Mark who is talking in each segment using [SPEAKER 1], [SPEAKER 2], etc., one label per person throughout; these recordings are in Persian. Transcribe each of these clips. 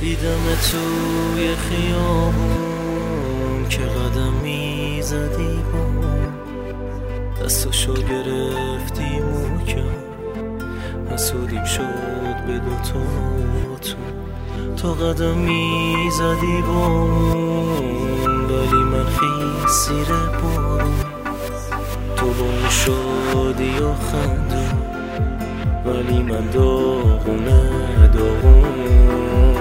[SPEAKER 1] دیدم توی خیابون که قدم میزدی با دستاشو گرفتی محکم، حسودیم شد به دوتاتون. تو قدم میزدی با ولی من خیس زیر بارون. تو با اون شادی و خندون ولی من داغونه داغون.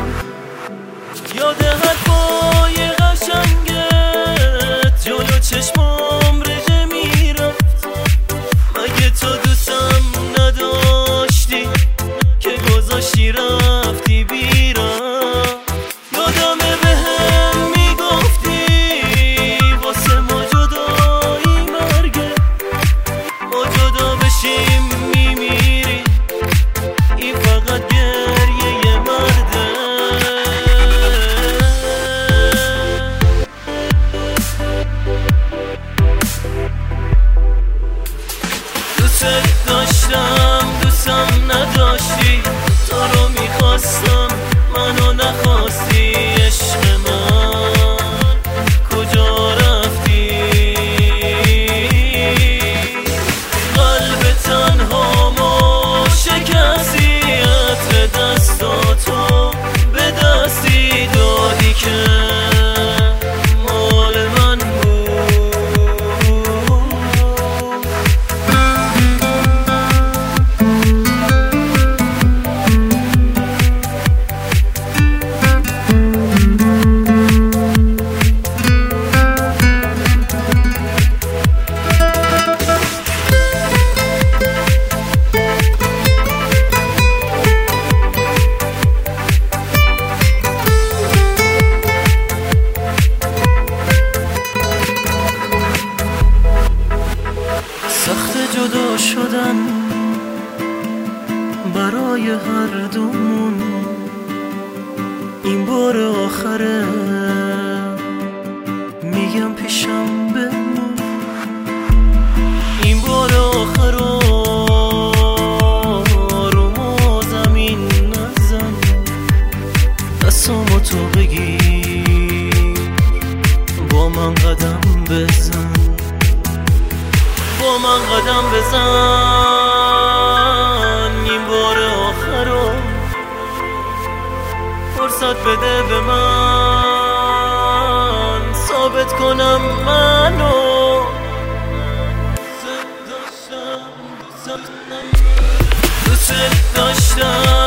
[SPEAKER 1] یاد حرفای قشنگت جلو چشمام رژه میرفت. مگه تو دوستم نداشتی که گذاشتی رفتی بیرم؟ یادمه بهم میگفتی واسه ما جدایی مرگه، ما جدا بشیم میمیری، این فقط گریه مرده. دوست داشتم دوستم نداشتی، تو رو میخواستم منو نخواستی. عشق من کجا رفتی؟ قلب تنهامو شکستی، عطر دستاتو به دستی دادی که مال من بود. سخت جدا شدن برای هر دومون، این بار آخره میگم پیشم بمون. این بار آخر رو ما زمین نزن، دستامو تو بگیر با من قدم بزن، با من قدم بزن. این بار آخر رو فرصت بده به من، ثابت کنم منو دوست داشتم.